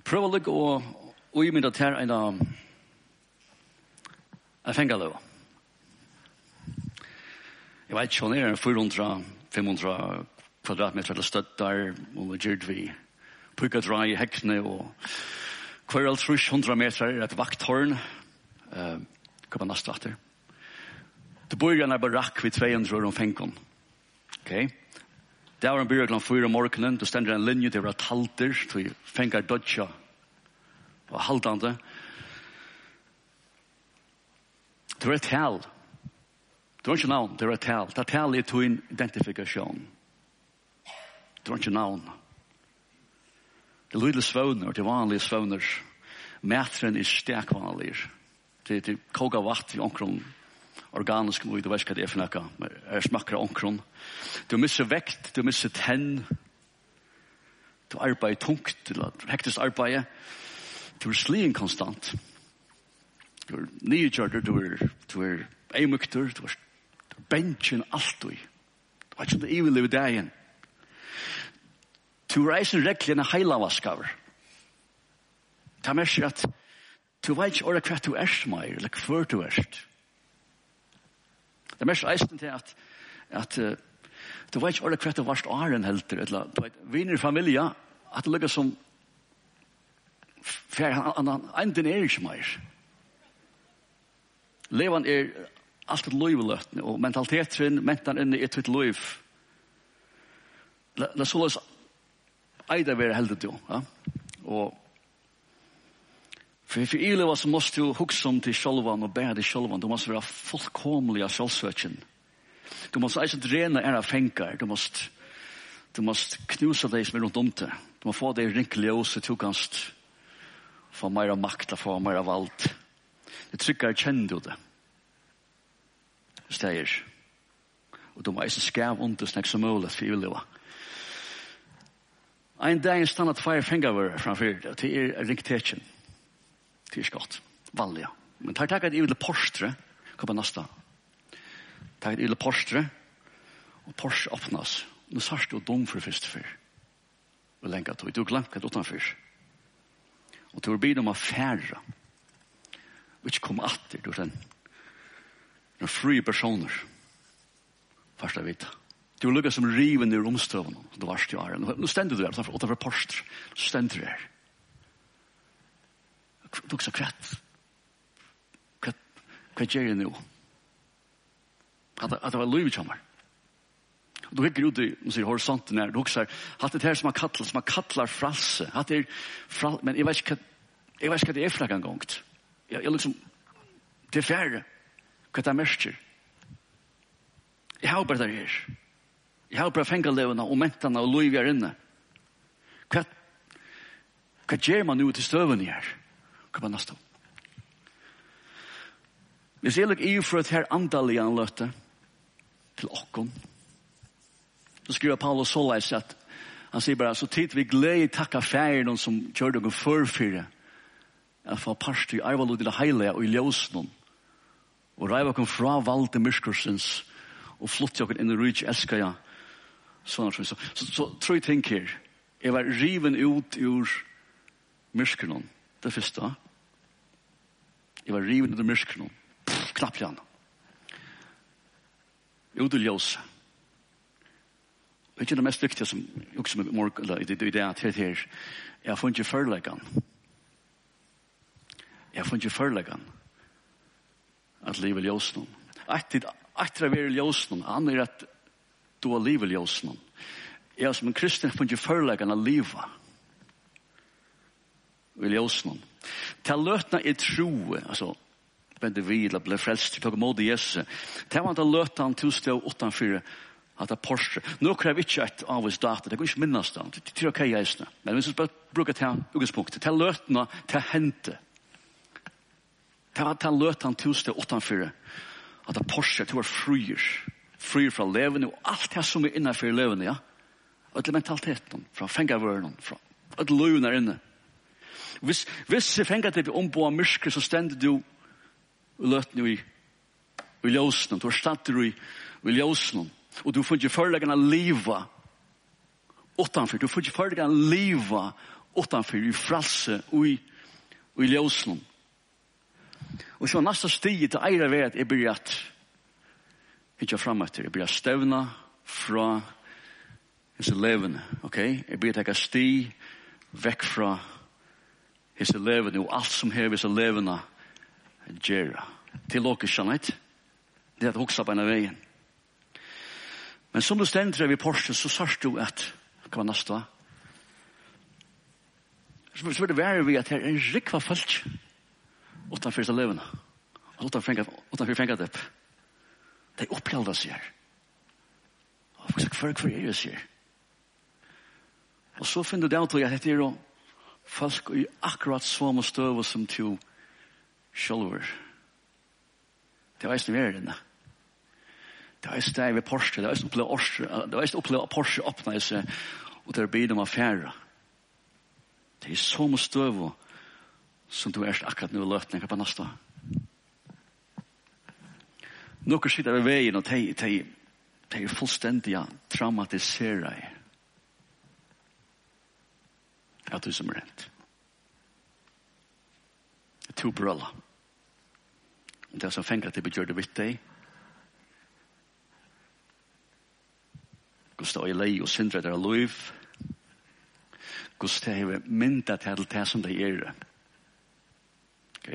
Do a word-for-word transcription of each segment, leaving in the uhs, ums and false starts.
Prøv å lykke og, og i min at her en av en fengaløv. Jeg vet ikke, han er fire hundre, fem hundre kvadratmeter eller støtter, og vi gjør vi pukadra i hekkene, og hver alt tre hundre meter er et vakthorn. Uh, hva var neste etter? Det bor en barakk ved tre hundre og femten. Ok? Det var en byrja klant fyra morgenen, det stender en linje, det var talter, til fengar dodja og haltande. Det var et tal. Det var ikke navn, det var et tal. Det tal er to en identifikasjon. Det var ikke navn. Det er lydelig svøvner, det er vanlige svøvner. Mætren er stekvanlig. Det er koga vatt i omkron organisk mot, du vet hva det er for noe. Er smakker omkron. Du misser vekt, du misser tenn. Du arbeider tungt, du hektisk arbeider. Du er slien konstant. Du er nygjørter, du er, du er eimukter, du er bensjen alltid. Du vet ikke om det er ivelig ved deg igjen. Du reiser reglene heilavaskaver. Det er mest at du vet ikke hva du er smøy, eller hva du er. Det er mest eisen til at, at uh, du vet ikke hva du er varst åren helter, eller du vet, viner i familie, at det ligger som for han, han, enden er ikke mer. Leven er alt et løyveløtende, og mentaliteten, mentan inne er et løyv. Det er sånn eide være heldig du, ja? Og for, for i livet så måste du hukse om til sjølvan og bære til sjølvan. Du måste være fullkomlig av sjølsøkjen. Du måste eisen drene ære fengar. Du måste, du måste knuse deg som er rundt om til. Du må få deg rinkelig også til kanst få mer makt, få mer vald. Det trykker kjenner du det. Steier. Og du må eisen skav under snakk som mulig for i livet. En dag er stannet fire fengar framfor det. Det er ringtetjen. Det er godt. Vanlig. Men tar takk et ivelig porstre. Hva på neste? Takk et ivelig porstre. Og Porsche åpnes. Nå sørst du dum for først før. Og lenge tog. Du glemt hva utenfor. Og du er bidt om å færre. Og ikke komme atter. Du er den. Du er fri personer. Først jeg vet. Du er lukket som riven i romstøvene. Du varst jo her. Nå stender du der. Utenfor porstre. Så stender du der. Du sa kvett. Kvett. Kvett gjør jeg nå? At det var liv i kommer. Du hikker ut i, nå sier horisonten her, du husker, at det her som man kattler, som man kattler fralse, at det er fralse, men jeg vet ikke hva, jeg vet ikke hva det er for en gang. Jeg, jeg liksom, det er færre, hva det er merker. Jeg har bare det her. Jeg har bare fengalevene og mentene og liv her inne. Hva, hva gjør man nå til støvene her? Hva var neste? Hvis jeg lukker i for et her andalige anløte til åkken, så skriver Paulus Solais at han sier bare, så tid vi glede takka færen som gjør dere forfyrre at få parst i arvalud i det heilige og i ljøsnen og reiva kom fra valde myrskursens og flytte dere inn i rydde elsker jeg sånn at så, så, så tror jeg tenker jeg var riven ut ur myrskuren det første jeg var riven ut ur myrskuren knapp igjen ut i ljøsnet. Det er det mest viktige som også med morgen, eller i det at her, jeg har funnet førleggene. Jeg har funnet førleggene at livet er ljøsene. Etter å være ljøsene, han er at du har livet er ljøsene. Jeg har som en kristen funnet førleggene av livet. Og ljøsene. Til løtene er troe, altså, bende vila, ble frelst, tog imot Jesus. Til han til løtene til stå utenfor at det er Porsche. Nå krever ikke et av oss data. Det går ikke minnes det. Det er ok, jeg men hvis vi bare bruker til utgangspunktet, til løtene, til hente. Til løtene til stå utenfor at det er Porsche, til å være frier. Frier fra levende, og alt det som er innenfor levende, ja. Og til mentaliteten, fra fengarvørene, fra at løven er inne. Hvis, hvis jeg fenger til å ombå av myrker, så stender du og løtene i, i ljøsene. Du er stedet i, i ljøsene. Og du får ikke forleggen av livet utenfor. Du får ikke forleggen av livet utanför i fralse och i, och i ljósnum. Og så næsta stig til eira ved at jeg blir at ikke framåt jeg blir stevna fra hese levende, ok? Jeg blir at jeg stig vekk fra hese levende og alt som hever hese levende gjerra. Til lokisjannet. Det er at hoksa på en av veien. Men som du stender vi Porsche, så sørst du at hva var næsta? Så vil det være vi at her er en rikva folk utanför hese levende. Utanför fengat upp. De opphjelda seg her. Og for hver hver er det sier. Og så finner du det at det er jo folk i akkurat samme støv som to sjølver. Det var ikke mer denne. Det var ikke det ved Porsche. Det var ikke opplevd Porsche. Det var ikke opplevd Porsche åpne seg og det er bidom av færa. Det er samme støv som du er akkurat nå løtning på neste. Noen sitter ved veien og de, de, de er fullstendig traumatiseret av du som er rent. Det er to brøller. Og det er som fengt at de begjør det vidt deg. Gustav er lei og syndre der av liv. Gustav er myndet til det som de er. Ok?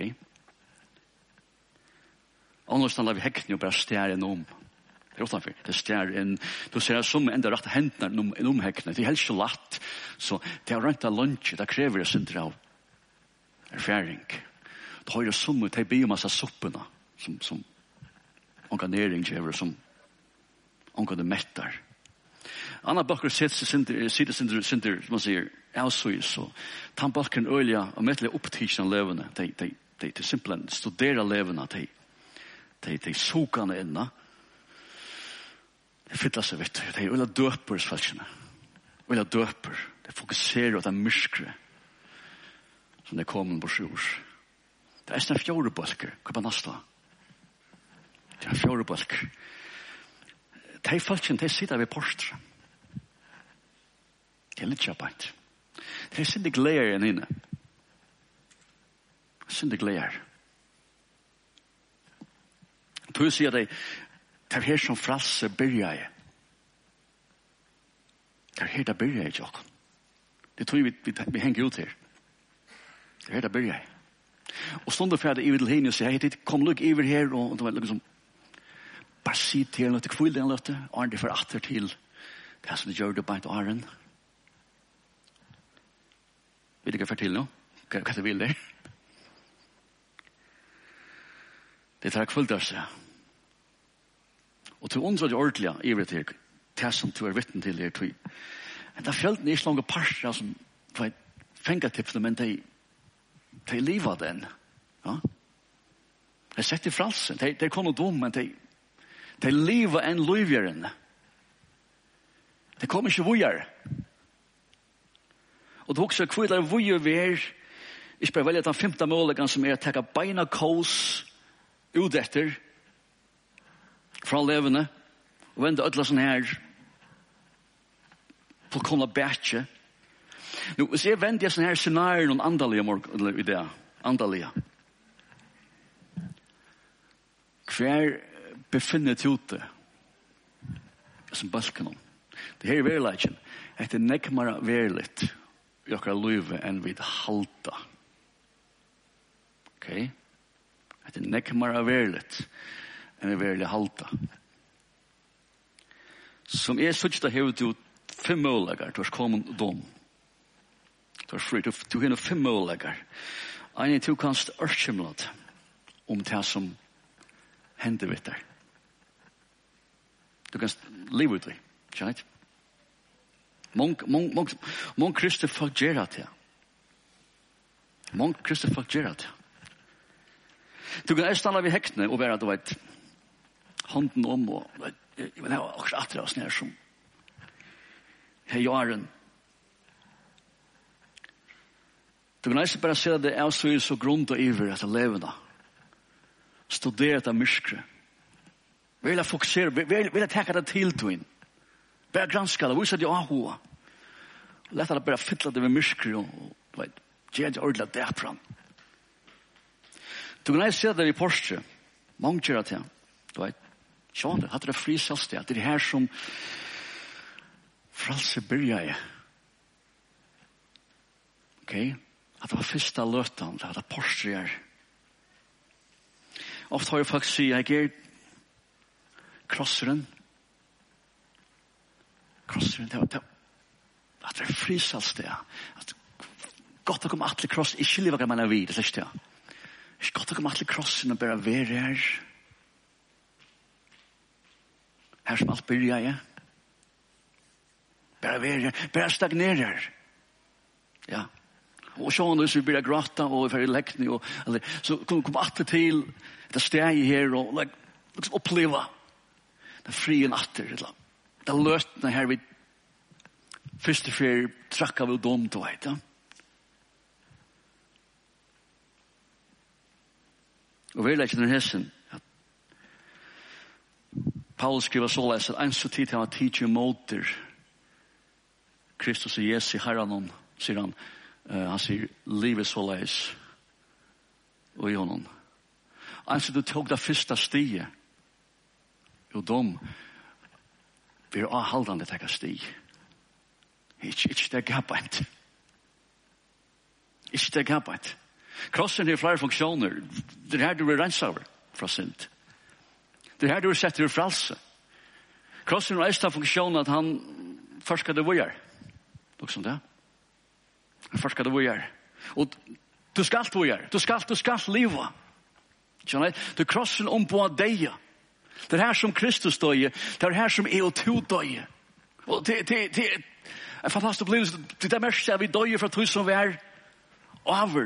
Annars stannar vi hekkene og bare stjær en om. Det er utenfor. Det stjær en. Du ser som enda rett hendene en om hekkene. Det er helt så latt. Så det er rent av lunsj. Det krever jeg synder av erfaring. Det har jo som det er biomasse soppene som, som organering krever, som omgår det mettar. Anna bakker sitter sitter sitter sitter som man sier avsøys og tannbalken ølja og mettelig opptidsen levende. De, de, de, de simpelthen studerer levende. De de de sokane inna. Det fyller seg vet du. De er øyla døper i svalskene. Øyla døper. De fokuserer på det myskre som det kommer på sjurs. Det er sånne fjordebølker. Hva er nasta? Det er fjordebølker. De falskene, de sitter ved Porsche. Det er litt kjappet. Det er sindig gleder enn inne. Sindig gleder. Du sier det, det er her som fralse byrja jeg. Det er her det byrja jeg, Jokk. Det tror vi, vi, vi henger ut her. Det er her det byrja jeg. Og stående for at jeg vil henne og sier, hei, kom lukk iver her, og det var liksom, bare si til henne, det kvill den løtte, og er det for atter til det som det gjør det bare til Aren. Vil du ikke fortelle nå? Hva, hva det vil det? Det tar kvill der seg. Og til undrer det ordentlig iver til det som du er vittnen til her tog. Det er fjelten er ikke langt parster som fengatipsene, men de de livet den. Ja? De sett i fralsen. De, de er kun dum, men de, de livet en livgjøren. De kommer ikke vujer. Og det er også hvor det er vujer vi er, ikke bare velge den femte målegen som er å ta beina kås ut etter fra levende og vende ødela sånn her på kona bætje. Nå, hvis jeg vender jeg sånn her scenarier noen andalige morgen i det, andalige. Hver befinner til ute som balken om. Det her er verleidjen. Det er nekmara verligt i akkurat livet enn vi halta. Ok? Det er nekmara verligt enn vi verlig halta. Som jeg sørste hever til fem målegar, du har kommet dom. Du er fri, du, du har fem målegar. En er to kanst ørkjemlet om det som hender vidt der. Du kan leve ut det, kjent? Mång, mång, mång, mång kristne folk gjør det. Mång kristne folk gjør det. Du kan stanna vid hektene og være, du vet, hånden om, og jeg vil ha akkurat atre oss nær som hei jaren. Du kan ikke bare se det er så så grunnt og iver etter levende. Studere etter myskre. Vil jeg fokusere, vil, vil jeg takke det til til inn. Bare granska det, vise det aha. Lätt att bara fylla det med mysker och, du vet, ge det ordentligt därfram. Du kan se det i Porsche. Många gör det, du vet. Sjån det, hade det fri selvsted. Det är det här som fralse börjar i. Okej? Att det var första lötan, det hade Porsche är. Ofta har jag faktiskt sagt, jag ger krosseren. Krosseren, det var det. Att det är fri selvsted. Att gott att komma att kross, i skiljer vad man är vid, det är det. Det är gott att komma att krossen och bara vara här. Här som allt börjar, ja. Bara vara, bara stagnera. Ja. Och så när vi börjar gråta och för läckning och eller så kom kom att till det steg här och like liksom uppleva den fria natten eller det lösna här vid första för tracka väl dom då vet du. Och vi läser den hässen. Paulus skriver så läs att en så tid han teacher motor Kristus och Jesus i Herren säger han uh, han säger livet så läs och i honom. Alltså du tog det första stiget och de vi är avhållande att ta stig. Ikke, ikke det gabbet. Ikke det gabbet. Krossen har flere funksjoner. Det er her du er renset fra synd. Det er her du er sett til frelse. Krossen har en funksjon at han først skal det være. Nok som det. Han først skal det være. Og du skal være. Du skal, du skal leve. Skjønner du? Du krossen om på deg. Det er her som Kristus døye. Det er her som er og to døye. Og det, det, det er en fantastisk opplevelse. Det er mest at vi døye fra tog som vi er over.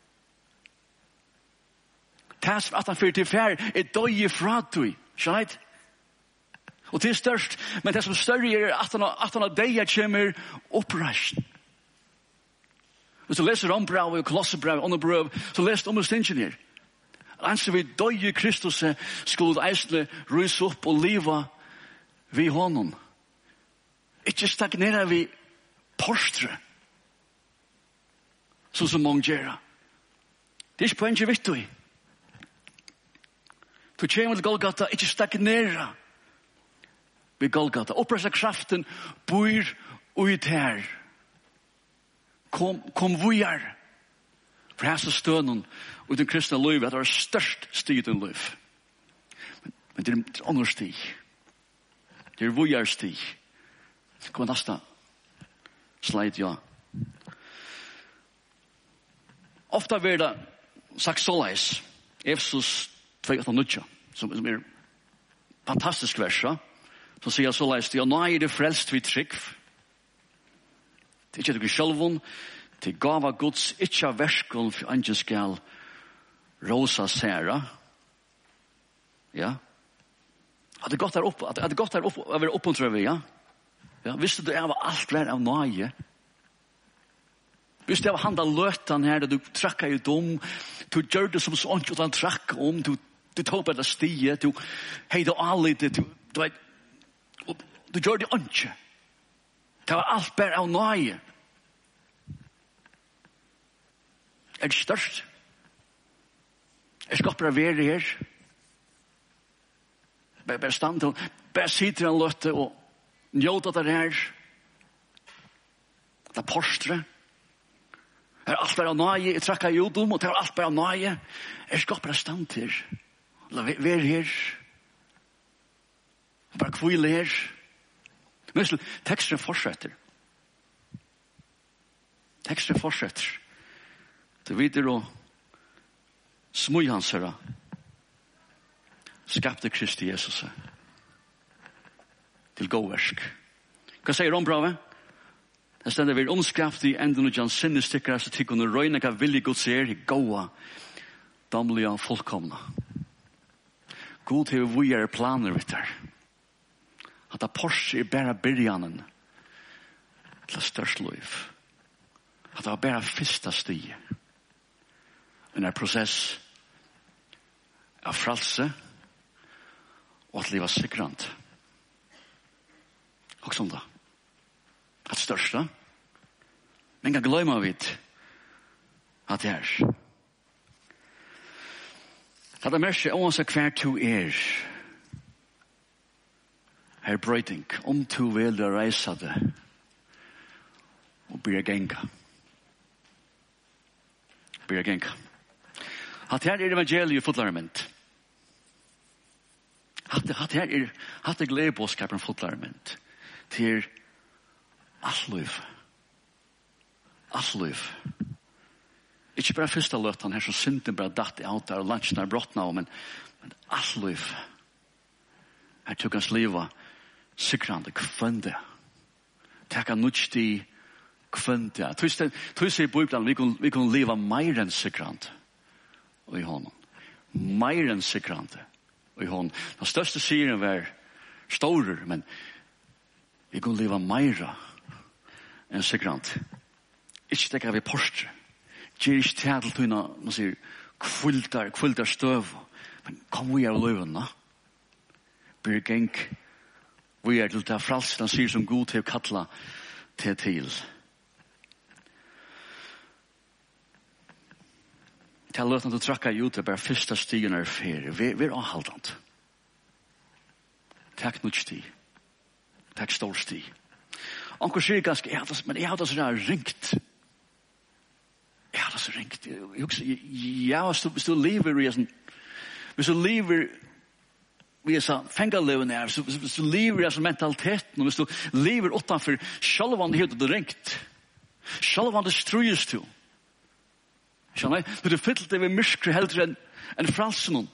Det som at han fyrer til fær er døye fra tog. Skjønner du? Og det er størst. Men det som større er at han, at han av deg kommer oppreist. Hvis du leser om brev og kolossebrev og brev, så leser du om ingeniør. Anser vi døye Kristus skulle eisne rys opp og liva vi honom. Ikke stagnera vi porstre. Så som mange gjør. Det er ikke poenget viktig. Du kommer til Golgata, ikke stagnera vi Golgata. Oppressa kraften bor ut her. Kom, kom vujar. For her så stønnen og den kristne liv at det er størst stig i den liv. Men, men det er et annet stig. Det er vujar stig. Kom næsta slide, ja. Ofta blir det sagt såleis. Efesus två åtta nio, som, som er fantastisk vers, ja. Så sier såleis, ja, nå er det frelst vi trygg. Det er ikke det sjølvun, til gava Guds ikke av verskål for andre skal rosa særa. Ja. At det godt er opp, at det godt er opp, å være oppmuntra vi, ja. Ja, visste du av alt vær av nøye? Visste du av handa løtan her, da du trakka i dom, du gjør det som sånn, og han trakka om, du, du tog på det stiet, du heide allit, du, du vet, du gjør det ikke. Det var alt vær av nøye. Er det størst? Jeg skal bare være her. Bare, bare stand til, bare sitte en løte og njóta det her. Det er porstre. Det er alt bare nøye. Jeg trekker i udom, og det er alt bare nøye. Jeg skal bare stand til. La være her. Bare kvile her. Men teksten fortsetter. Teksten fortsetter. Det videre og smøy hans herre skapte Kristi Jesus til gåversk. Hva sier ombravet? Det stender vi omskraft i enden og jan sinnestikker så til kunne røyne hva vilje Guds er i gåa damlige og fullkomna. God til vi er planer vitt her. At det Porsche er bare byrjanen til størst liv. At det var bare fyrsta stiget. En er prosess av fralse og at livet sikrant. Og som da. At største Men kan glömma vid att det är. Att det märker oavsett kvar to er. Her brøyting, om to vil reisa det og byrja genga. Byrja genga. At her er evangeliet fotlarment. At her er at det glede bådskapen fotlarment til alt liv. Alt liv. Ikke bare første løtten her som synden bare datt out der og lunsjen er brottna, men, men alt liv. Her tok hans livet sikrande kvende. Takka nutsti kvende. Tusen i Bibelen, vi kan, vi kan leva mer enn sikrande i honom. Mer enn sikrande i honom. Den største siren var storer, men vi kan leva mer enn sikrande. Ikke tekka vi porstre. Gjer ikke til til man sier kvildar, kvildar støv. Men kom vi av løvene. Blir geng vi er til det fralsen han sier som god til å kalla til til. Til å løte til å trakka ut det bare første stigen er ferie. Vi, vi er avhaldant. Takk nok sti. Takk stor sti. Anker sier ganske, ja, men jeg har det sånn ringt. Jeg har det så ringt. Ja, hvis du lever i en hvis du lever vi er så fengaløven her, så hvis du lever i mentaliteten, og hvis du lever utenfor, selv om det heter det ringt, selv om det strøyes til. Skjønner jeg? Du er fylt det ved myskre heldre enn en fralsen.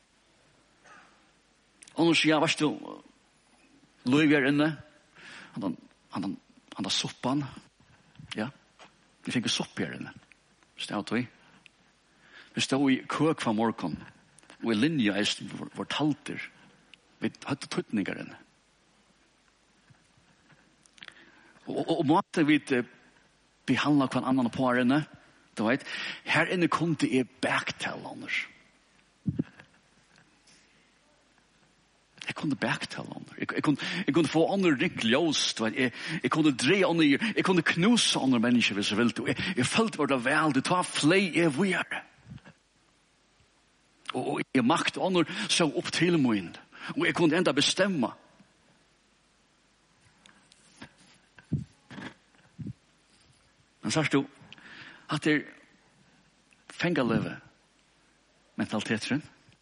Og nå sier jeg, hva er du, løy her inne, han han han har soppan, ja, vi fikk sopp her inne, stod vi. Vi stod i køk fra morgen, og i linje eisen vårt halter, vi hadde tøtninger inne. Og, og, og måtte vi behandla hver annan på her inne, du vet, her inne kom det er baktall annars. Jeg kunne baktall annars. Jeg, jeg, kunne, jeg kunne få andre rinkljøs, du vet, jeg, jeg kunne dreie andre, jeg kunne knuse andre mennesker hvis jeg ville. Jeg, jeg følte var det vel, det tar flei er vi er. Og, og jeg makt andre så opp til min. Og jeg kunne enda bestemme. Men så er det at det fengaløve mentaliteten.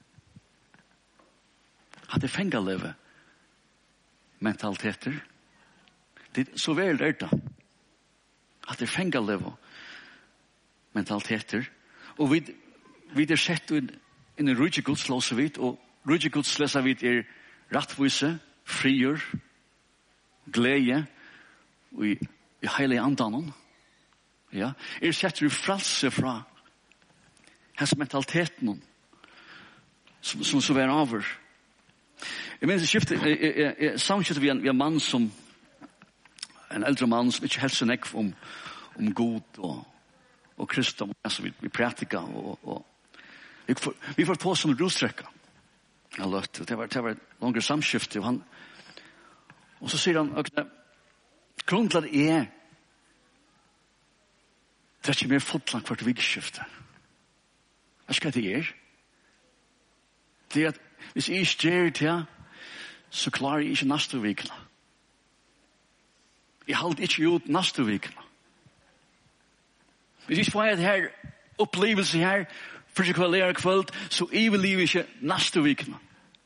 At det fengaløve mentaliteter. Det er så vel det da. At det fengaløve mentaliteter. Og vi, vi er sett inn i rydde Guds låse vidt, og rydde Guds låse vidt er rettvise, frigjør, glede, og i, i heilige andanen. Ja, er sett vi fralse fra hans mentaliteten som, som så er over. Jeg mener, skiftet, jeg, jeg, jeg samskiftet vi en, vi en mann som en eldre mann som ikke helst nekv om, om god og, og kristum, altså vi, vi pratika og, og vi får, vi får på som rostrekka. Jeg løtte, det var, det var et langere samskifte, og han og så sier han, okay, grunnen til at jeg det er ikke mer fotlang hvert vikskifte. Hva skal det gjøre? Det er at hvis jeg ikke gjør det, så klarer jeg ikke neste vikene. Jeg holder ikke ut neste vikene. Hvis jeg ikke får et her opplevelse her, for ikke kvalere kveld, så jeg vil leve ikke neste vikene.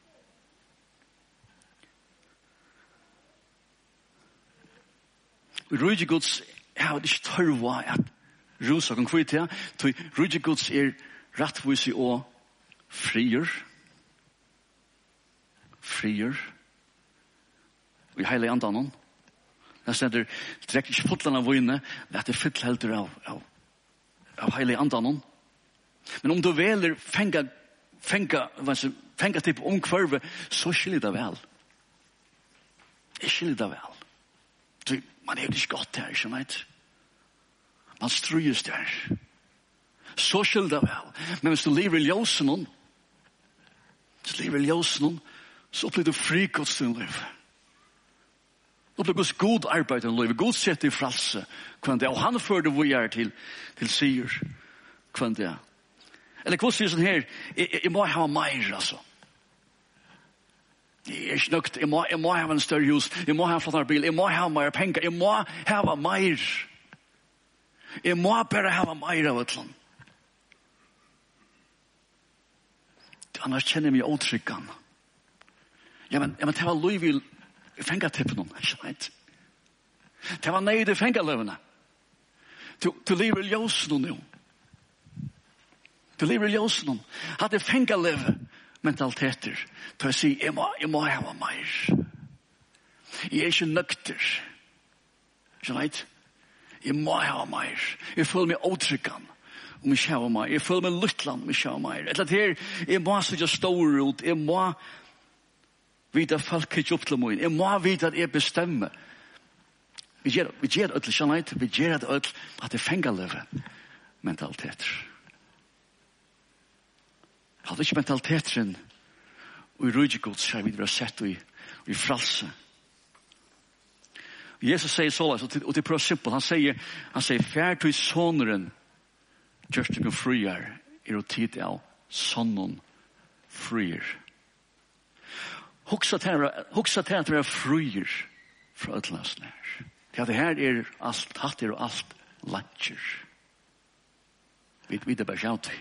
Rydde Guds, jeg har ikke tørva at Rosa kan kvitt ja, til rydde Guds er rettvise og frier. Frier. Og i hele andanen. Det stender, det trekker ikke fotlen av vøyne, det er fylt helt av, av, av hele andanen. Men om du veler fenga, fenga, fenga typ omkvarve, så skiljer det vel. Jeg skiljer det vel. Så man er jo ikke godt her, ikke vet. Man strøyes der. Så skilder det vel. Men hvis du lever i ljósen noen, hvis du lever i ljósen noen, så blir du fri Guds din liv. Uppleva Guds god arbeid i livet. God sett i fralse. Kvant det. Og han førde vi er til, til sier. Kvant det. Eller hva sier sånn her, jeg, jeg må ha mer, altså. Jeg er ikke nøkt, jeg må, jeg må ha en større hus, jeg må ha en flottere bil, jeg må ha mer penger, jeg må ha mer. Jeg må bare ha mer av et land. Annars kjenner jeg meg åtrykkan. Ja, men, ja, men det var lov i fengatippen, ikke sant? Det var nøyd i fengaløvene. Du, du lever i ljøsen nå. Du lever i ljøsen nå. Hadde fengaløve mentaliteter til å si, jeg må, jeg må ha mer. Jeg er ikke nøkter. Ikke sant? Jeg må ha mer. Jeg føler meg åtrykkan. Om jeg kjører meg. Jeg føler meg luttland om jeg kjører meg. Et eller annet her, jeg må sitte stor ut. Jeg må vite at folk ikke opp til meg. Jeg må vite at jeg bestemmer. Vi gjør det ødelig, skjønner jeg. Vi gjør det ødelig at det fenger livet. Mentaliteter. Hadde ikke mentaliteten og i rydgjegods har vi sett og i, i fralse. Jesus sier så, og det er prøv simpelt. Han sier, han sier, fær til soneren just to go frier er å tid av sonnen frier. Hugsa til at det er frier fra utløsene her. Ja, det her er alt, hatt er og alt langer. Vi vet det bare sjautig.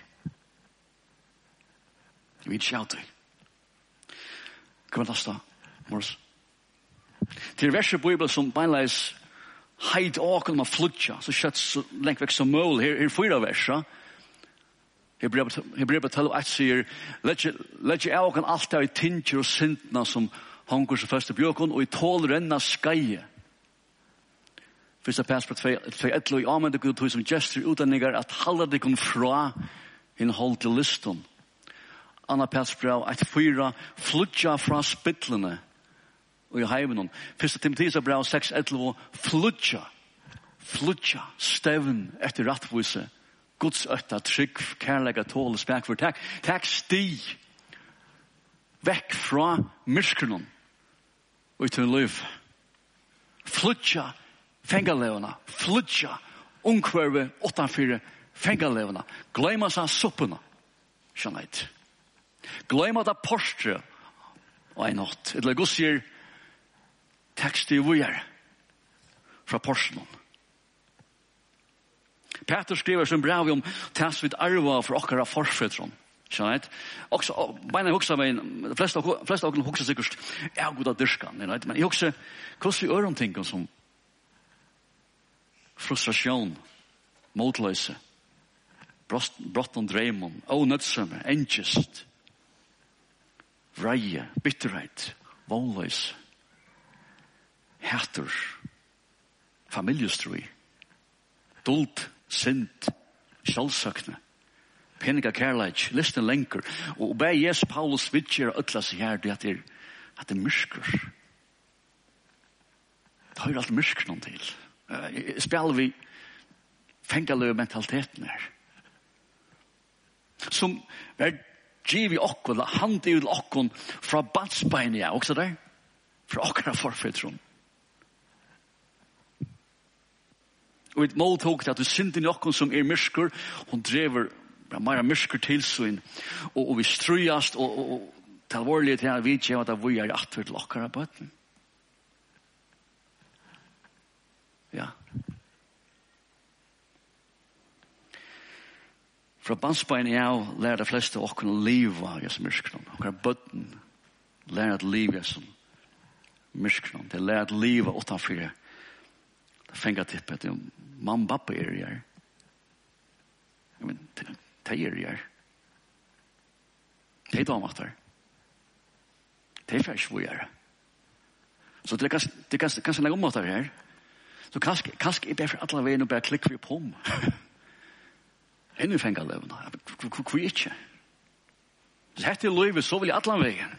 Vi vet sjautig. Hva var det da, Mors? Til verset Bibel som beinleis heit åken med flutja, så kjøtt så lengt vekk som mål. Her er fyra versa. Hebrevet tell og et sier, let je åken alt av i tinkjer og sintna som hanker seg først i bjøkken, og i tål renna skeie. Fyrsta pers på tvei etlo i amen det kunne som gestur utdanningar at halda det kun fra innhold til liston. Anna pers brev at fyra flutja fra spittlene og i heimen. Fyrsta Timotheus brev seks etlo flutja, flutja, stevn etter rattvise, Guds øtta, trygg, kærlega, tål, spek for takk. Takk sti vekk fra myrskernon og i til liv. Flutja fengalevna, flutja ungkverve åttanfyre fengalevna. Gløyma seg suppena, skjønnheit. Gløyma da porstre og en natt. Et legos sier tekst i vujer fra porstronen. Peter skriver som brev om tæs vid arva for okkara forfedron. Skjønnheit. Også, beina huksa meg, de fleste av okkara huksa sikkert, ja, god av dyrskan, men jeg huksa, hvordan vi ører om ting som frustrasjon, motløse, brott og dreimon, ånødsomme, engest, vreie, bitterhet, voldløse, hater, familjestrui, dult, sint, sjálfsøkne, peninga kærleik, listen lenker, og bei Jes Paulus vidger og øtla seg her, det at det er, at det er mysker. Det har jo alt mysker noen til. Uh, spiller vi fengaløy mentaliteten her. Som er giv i okkon, hand i okkon fra badsbein, ja, også der, fra okkara forfedron. Og et mål tog til at du synder noen som er mysker, hun drever mer mysker tilsyn, og, og vi strøyast, og, og, og til alvorlig til at vi ikke at vi er atter til okkara bøtten. Ja. Fra bandsbein jeg lærer de fleste okkara liva i som myskron. Okkara bøtten lærer at liva som myskron. Det lærer at liva utanfyrir. Det fengar tippet om mamma og pappa er her. Men de er her. De er damater. De er først hvor er. Så det er kanskje en ommåter her. Så kanskje er det for alle veien og bare klikker vi på om. Enn vi fengar løvene. Hvor er ikke? Så hette løyve så vil jeg alle veien.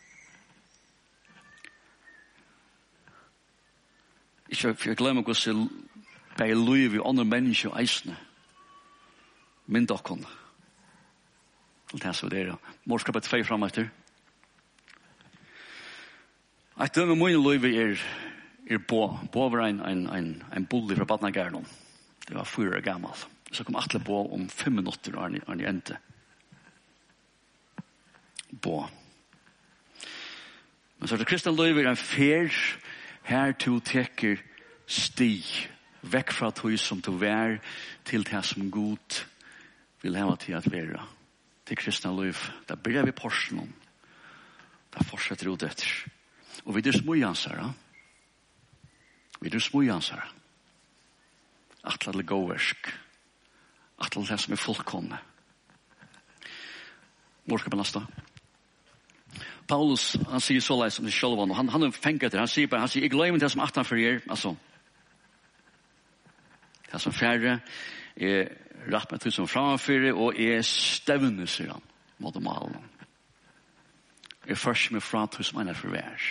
Ikke for jeg glemmer hvordan jeg løy i andre mennesker og eisene. Min dokken. Og det er så det er. Morskapet tvei frem etter. Et dømme min løy er er Bo. Bo var en, en, en, en bulli fra Badnagärnon. Det var fyra år gammal. Så kom Atle Bo om fem minutter og han, han endte. Bo. Men så er det Kristian Løyver en fer her to teker sti vekk fra tog som du vær til det som god vil hava til at være. Til Kristian Løyver. Da byrjar vi porsen. Da fortsetter ut etter. Og vi er smujansere. Vi er smujansere. Atle det gåversk. Atle det som er fullkomne. Hvor skal man lasta? Paulus, han sier så leis som det selv var, han, han er fengt det, han sier bare, han sier, jeg glemmer det som at han for er, altså, det som færre, er rett med til som framfyrer, og er stevne, sier han, mot dem alle. Er først med fra til som han er for vær.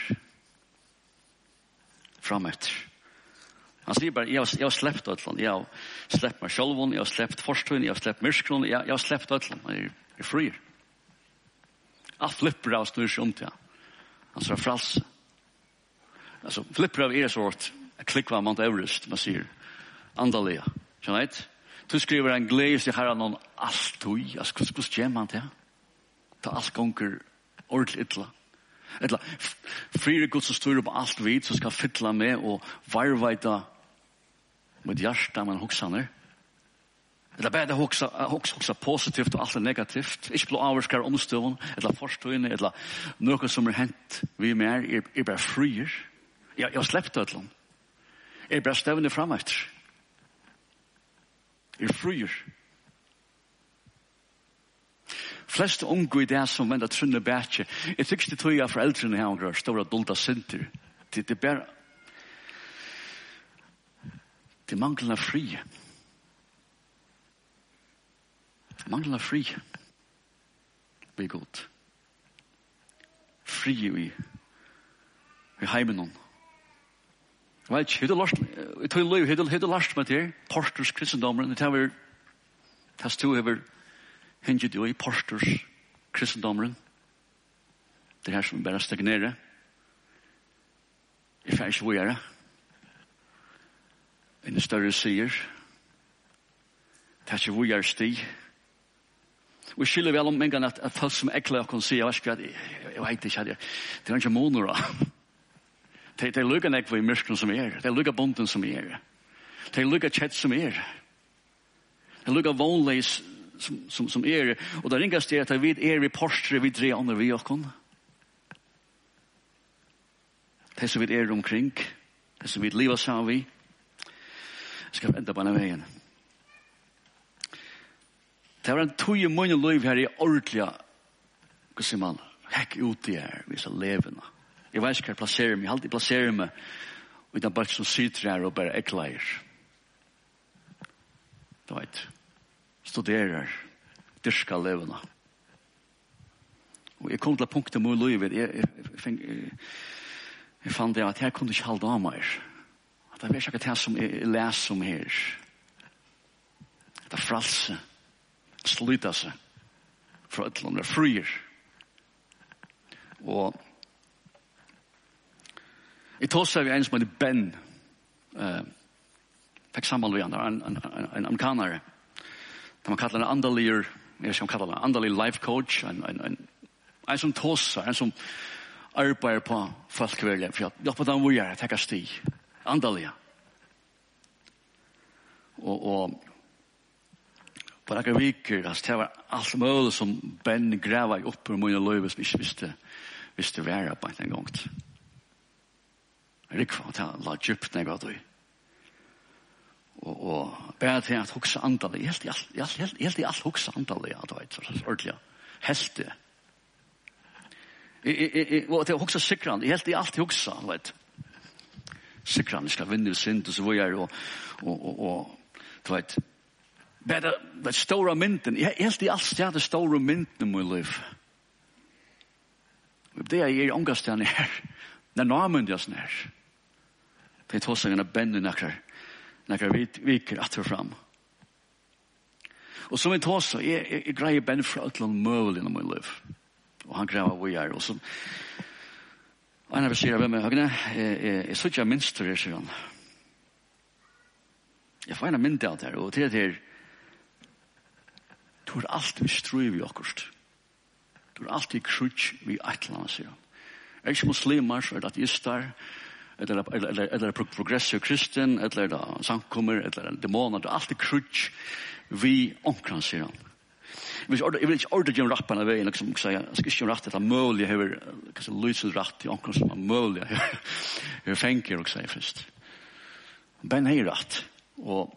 Frametter. Han sier bare, jeg har, jeg har slept øtland, jeg har slept meg selv, jeg har slept forstøyen, jeg har slept myrskron, jeg, jeg har slept øtland, jeg er, er frier. Allt flipper av snur sig om till. Han sa fralse. Alltså flipper av er sort. Klick var Mount Everest, man säger. Andaliga. Känner ni? Du skriver en glädje i herran om allt tog. Alltså hur ska man till? Ta allt gånger ordentligt illa. Eller fri Gud som styr på allt vid så ska fylla med och varvaita med hjärta man huxar. Eller bare hoksa, hoksa, hoksa positivt og alt er negativt. Ikke blå avvarskar omstøvun, eller forstøyne, eller noe som er hent vi mer, er, er bare frier. Jeg, jeg har slept det til. Er bare stevende frem etter. Er frier. Flest unge i det som vender trunne bætje. Jeg tykker ikke det tog jeg foreldrene her og store adulta sinter. Det, det er bare det mangler frie. Manglar fri. Vi er god. Fri vi. Vi heimen hon. Jeg vet ikke, hur du lart, jeg tog løy, hur du lart med det, Porsters kristendommen, det har tas to over hinget jo i Porsters kristendommen. Det her som bare stagnerer. Jeg får ikke hvor gjøre. En større sier. Det er ikke hvor gjøre sti. Vi skiljer vel om en gang at, at folk som ekler kan si, jeg vet ikke, jeg vet ikke, det er ikke måneder. Det er lykke nekva i myrsken som er. Det er lykke bonden som er. Det er lykke kjett som er. Det er lykke vonleis som, som, som er. Og det ringast er at vi er i porstre, vi dreier andre vi okkon. Det som vi er omkring. Det som vi livet sammen vi. Jeg skal enda på denne veien. Det var en tog i munnen liv her i ordentlige, hva sier man, hekk ut i her, vi er levende. Jeg vet ikke hva jeg plasserer meg, jeg har alltid plasserer meg, og det er bare som sitter her og bare ekleier. Du vet, studerer, dyrker levende. Og jeg kom til punktet med livet, jeg, jeg, jeg, jeg, jeg fant det at jeg kunne ikke holde av meg. At jeg vet ikke hva det som jeg leser om her. Det er fralse. Sluta seg fra et eller annet frier. Og jeg tog seg vi en som heter Ben uh, fikk sammen med han en, en, en, en amerikanere de har kallet en andalier jeg vet ikke om kallet en andalier life coach en, en, en, en som tog seg en som arbeider på folkeverden for at hjelpe dem hvor jeg er tenker sti andalier og, og på noen viker, altså, det var alt mulig som Ben grevet opp i mine løyver som ikke visste, visste være på en gang. Rikva, det la djupt når jeg var det. Og, og bare til at hukse antallet, helt i alt, helt, helt i alt hukse antallet, ja, du vet, ordentlig, helt det. Og til å hukse sikrene, helt i alt hukse, du vet. Sikrene skal vinne sint, og så var jeg, og, og, og, og, du vet, Bedre, det store mynten, helt i alt sted det store mynten i mitt liv. Det er jeg omgastene her. Det er nærmyndig oss her. Det er tåsangene bender nekker, nekker viker at og fram. Og som jeg tåsa, jeg, jeg, jeg greier bender fra et eller annet mulig i mitt liv. Og han greier hvor jeg er. Og så, Og han vil si, hvem er Høgne? Jeg så ikke minst det, sier han. Jeg får en mynd av det her, og til det her, du har alltid strøy vi akkurat. Du har alltid krutsk vi et eller annet, sier han. Er ikke muslimer, så er det ateister, eller, eller, eller, eller progressive kristen, eller er det samkommer, eller er det demoner, det er alltid krutsk vi omkring, sier han. Jeg vil ikke ordre gjøre rappen av veien, liksom, jeg skal ikke gjøre rett etter mulig, jeg vil kanskje lyse rett til omkring som er mulig, jeg fenker og sier først. Ben er rett, og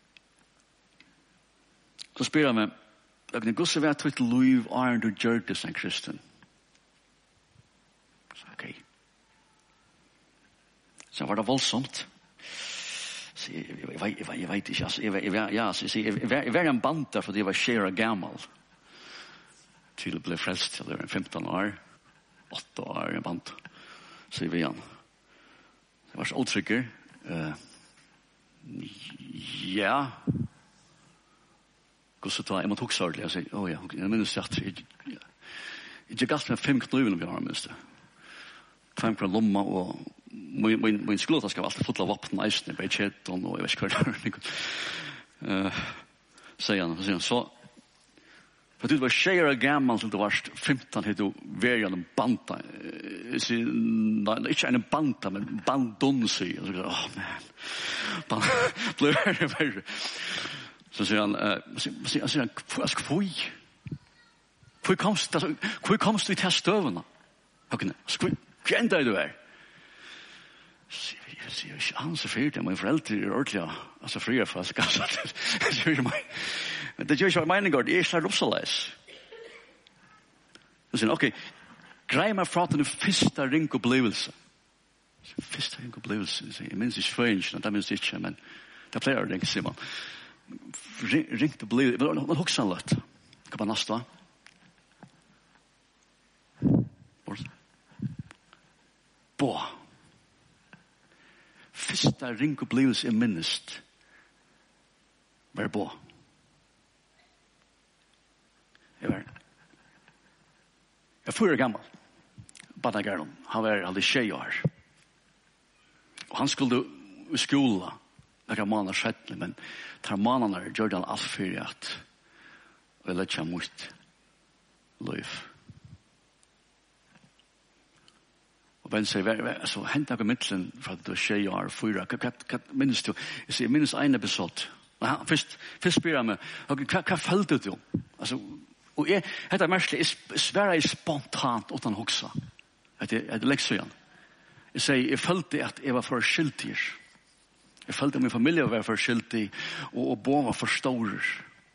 så spør jeg meg, jeg kan gå så være til liv, er du gjør det som kristen? Så ok. Så var det voldsomt. Så jeg, jeg, jeg, jeg, jeg vet ikke, altså, jeg, jeg, ja, så jeg, jeg, jeg, jeg var en band der fordi jeg var skjere gammel. Til å bli frelst til det var femton år, åtta år en band. Så jeg var igjen. Det var så uttrykker. Uh, ja. Gå så ta, jeg måtte huske ordentlig. Jeg sier, åh ja, jeg minnes at jeg, jeg, jeg gikk alt med fem knøyene vi har, minnes det. Fem fra lomma og min, min, min skoleta skal alltid fotla vapen eisene, bei kjeton og jeg vet ikke hva det er. Uh, sier han, så sier han, så for du var tjejer gammal til du var femton hit du var en banta. Ikke en banta, men bandon, sier han. Så sier åh, man. Blir verre, verre. Så sier han, uh, sier, sier han, hvor? Hvor komst, altså, hvor komst du til støvene? Hvor enda er du er? Så jeg sier, ikke han så fyrt, mine foreldre er ordentlig, altså frier for oss, men det gjør ikke hva meningen går, det er slett oppsaleis. Så sier han, ok, grei meg fra til den første ringopplevelse. Første ringopplevelse, jeg minns ikke føyingen, det minns ikke, men det pleier å ringe, sier man. Ringte opplevelse, men hoksa han litt. Hva var neste, va? Bå. Første ringopplevelse er minnest. Vær bå. Jeg var jeg er fyrer gammel. Bada Gerlund. Han var aldri tjej år. Og han skulle i skola noen måneder skjettelig, men tar måneder gjør han alt for at jeg lette seg mot liv. Og Ben sier, altså, hent deg midtelen for at du er tjej år, fyra. Hva minnes du? Jeg sier, jeg minnes en episode. Først, først spør jeg meg, hva, hva følte du? Altså, og jeg, dette er merkelig, jeg sverre jeg spontant uten hoksa. Det er lekk så igjen. Jeg sier, jeg følte at jeg var for skyldig. Jeg følte at min familie var for skyldig, og, og bån var for stor.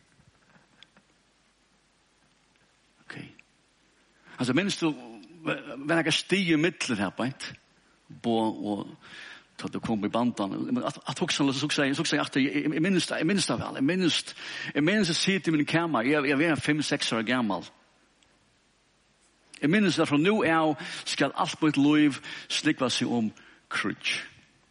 Ok. Altså, minnes du, men jeg stiger i midtelen her, beint, bån og at du kom i bandan. At hoksan, så sier jeg at jeg minnes det, jeg minnes det vel. Jeg minnes, jeg minnes jeg sier til min kammer, jeg er fem, seks år gammel. Jeg minnes det fra nå av skal alt mitt liv slikva seg om krutsk.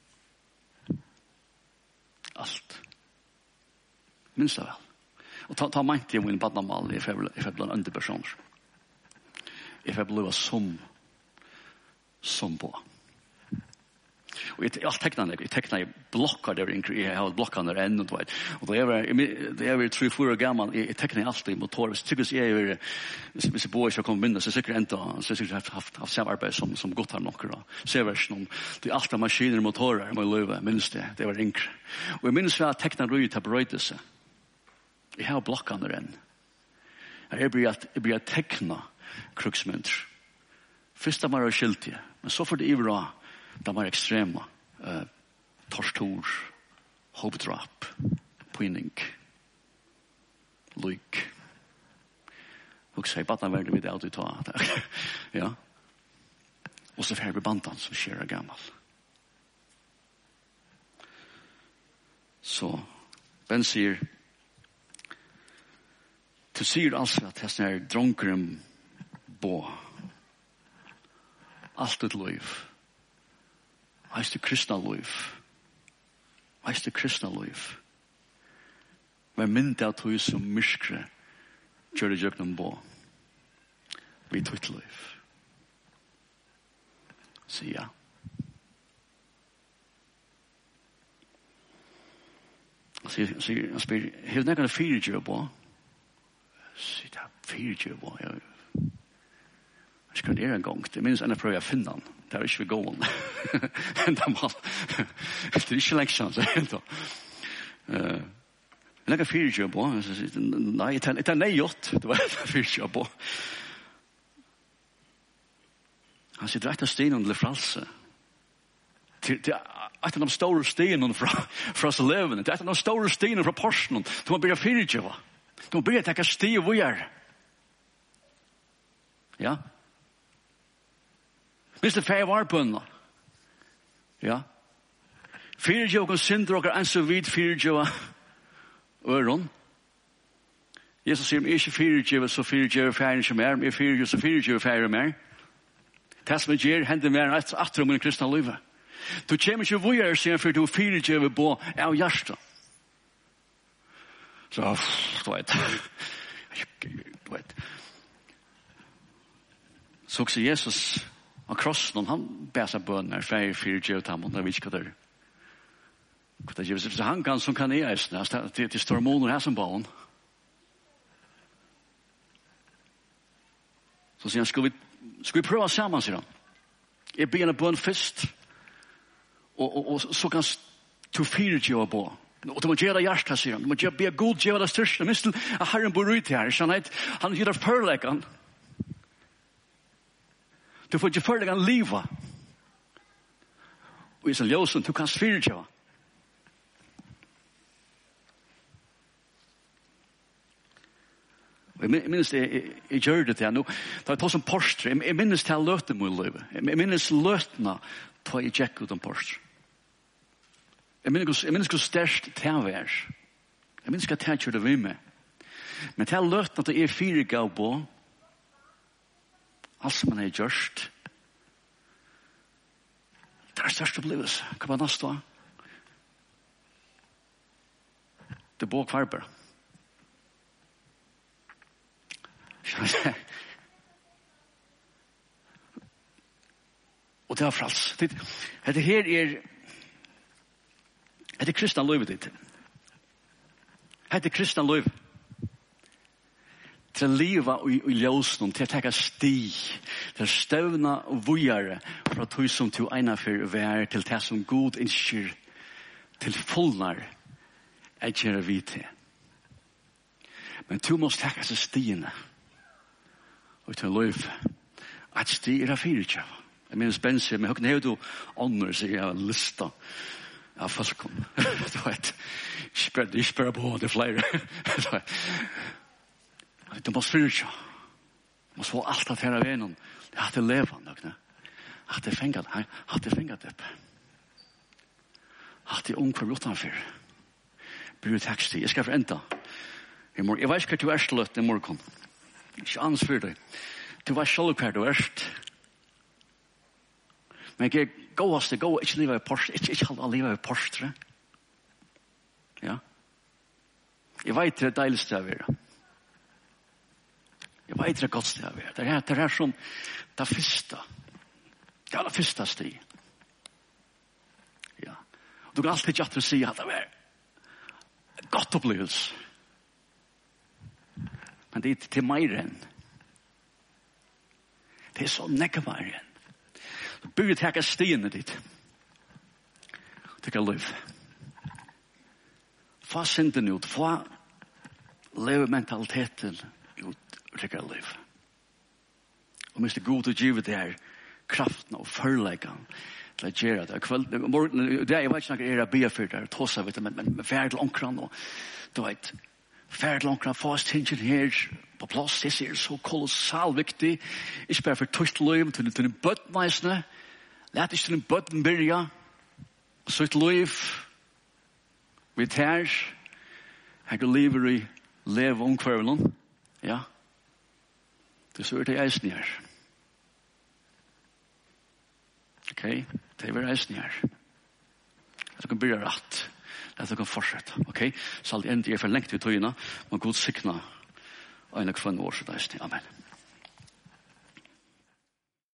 Alt. Jeg minnes det vel. Og ta, ta meint jeg min badnamal, jeg får bli en andre personer. Jeg får bli som, som på. Og jeg, jeg tekner jeg tekner jeg blokker der yngre, jeg har blokker der enn, og da jeg var, da jeg var tre, fire år gammel, jeg tekner alltid motor, hvis tykkes jeg er, hvis jeg bor ikke kommer minne, så er sikkert enda, så er sikkert haft, haft samarbeid som, som godt har nokker, og ser vers noen, det er alt av maskiner, motorer, må jeg løve, minnes det, det var yngre. Og jeg minnes hva jeg tekner røy til brøydelse. Jeg har blokker der enn. Jeg blir at, jeg blir at tekna kruksmynter. Først er man skyldige, men så får det i bra, de var ekstrema. Uh, tortur, hopedrap, pinning, lyk. Og så er bare verden vi det alltid ta. Ja. Og så fer vi bandan som skjer er gammel. Så, Ben sier, du sier altså at jeg er dronkeren på alt et liv. Eist det kristna liv. Eist det kristna liv. Vær mynd av tog som myskre gjør det gjøkken på. Vi tog liv. sier ja. Han sier, sier, han spyr, har du nekket fire gjør på? Sier, det er fire gjør på. Jeg skal det en gang. Det minns enn jeg prøver å finne han. Det er ikke vi gåen. Enda man. Det er ikke leksjon, så enda. Uh, jeg nekket fire gjør på. Nei, det er nejått. Det var fire gjør på. Han sier, det er et av stenen til fralse. Det er et av de store stenen fra, fra oss levende. Det er et av de store stenen fra porsen. Du må begynne fyrtjøva. Du må begynne å tenke sti og vujer. Ja. Hvis det er feil var på henne. Ja. Fyrtjøva kan synder og er så vidt fyrtjøva øren. Jesus sier, jeg er ikke fyrtjøva så fyrtjøva færre som er. Jeg er fyrtjøva så fyrtjøva færre mer. Det som jeg gjør hender mer enn etter om en kristne livet. Du kommer ikke vujer siden for du er fyrtjøva på av hjertet. Så, du vet. Du vet. Så også Jesus av krossen, han ber seg bønner, feir fyrtjøva til ham, og det vet ikke hva det er. Hva det er. Så han kan, som kan jeg eisne, det er store måneder her som bauen. Så sier han, skal vi, skal vi prøve sammen, sier han. Jeg begynner bønn først, og, og, og så kan du fyrtjøva på. Og du må gjøre hjertet, sier han. Du må gjøre, be god gjøre det største. Minst til at Herren bor ut her. Han, han gjør det førleggene. Du får ikke førleggene livet. Og i sin ljøsen, du kan fyrtjøva. Jeg minnes det, jeg, jeg gjør det til nå. Det er to som porstre. Jeg minnes til løtene mot livet. Jeg minnes løtene på jeg gikk ut om porstre. Jeg minnes, jeg minnes hvor størst det er. Jeg minnes hva det er kjørt vi med. Men til løtene at det er fire gav på, alt som man har gjort, det er størst opplevelse. Hva var neste? Det er på kvarber. Og det er frals. Det, det her er det er kristna livet ditt. Det er kristna liv. Til å leve i, i ljøsnen, til å tenke sti, til å støvne og vujere fra tog som til ene for å være til det som god innskjer til fullnar jeg gjør vite. Men du må tenke seg stiene og til liv. At sti er av fyrtjøv. Jeg minnes Bensi, men høkken er jo ånder, sier jeg har lista av folken. Du vet, ikke spør på det flere. Du må fyrtjøv. Du må få alt at her av en. Det er til levende. At det fengat, at det fengat opp. At det er ung for utenfor. Bryr tekst. Jeg skal forenda. Jeg vet ikke hva du er sløtt i morgen. Ikke annars for deg. Du var selv hver du erst. Men jeg er gåast, jeg går ikke livet i Porsche. Ikke, ikke halve livet i Porsche. Ja. Jeg vet det er deilig sted å være. Jeg vet det er godt sted å være. Det er, det er som det første. Det er det første sted. Ja. Du kan alltid ikke si at det er godt opplevelse. Men det er til mer enn. Det er så nekkvar enn. Du bør teka stiene ditt. Teka liv. Få synden ut. Få levementaliteten ut. Teka liv. Og hvis det er god å give det her kraften og førleggen til å gjøre det. Det er jeg vet ikke noe er å be for det. Tåsa, vet du, men, men færd til omkran og du vet, færd til omkran, få oss tingen her på plass. Det er så kolossal viktig. Ikke bare for tøyt liv til den bøttemeisene. Lät ikke den bøtten byrja. Søtt liv. Vi tær. Jeg lever i lev omkvarvelen. Ja. Det så er det eisen her. Ok, det er eisen her. At du kan byrja rett. At du kan fortsette. Ok, så alt enn det er for lengt i tøyene. Men god sikna. Og en av kvann år så det eisen. Amen.